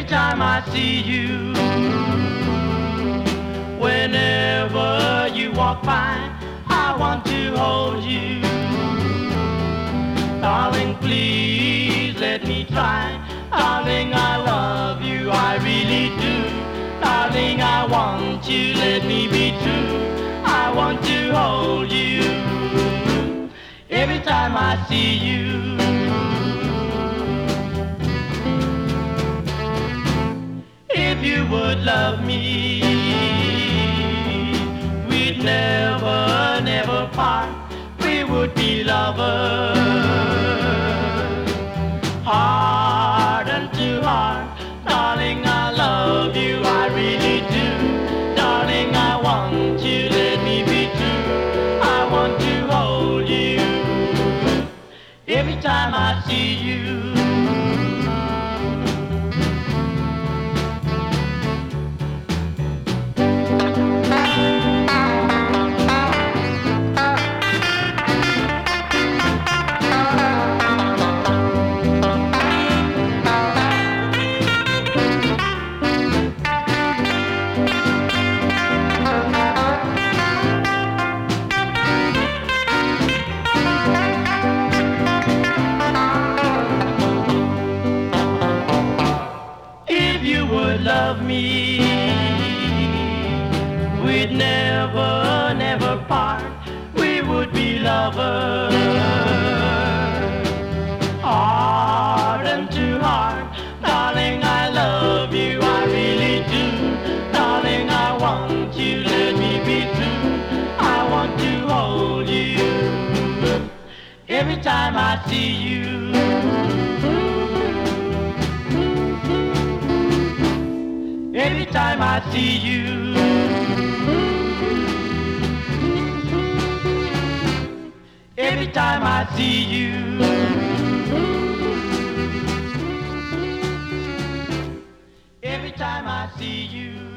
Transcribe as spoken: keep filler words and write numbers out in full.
time I see you, whenever you walk by, I want to hold you. Darling, please let me try. Darling, I love you, I really do. Darling, I want you, let me be true. I want to hold you every time I see you. If you would love me, we'd never, never part. We would be lovers, heart unto heart. Darling, I love you, I really do. Darling, I want you, let me be true. I want to hold you every time I see you. Love me, we'd never, never part. We would be lovers, heart unto heart. Darling, I love you, I really do. Darling, I want you, let me be true. I want to hold you every time I see you. Every time I see you, every time I see you, every time I see you.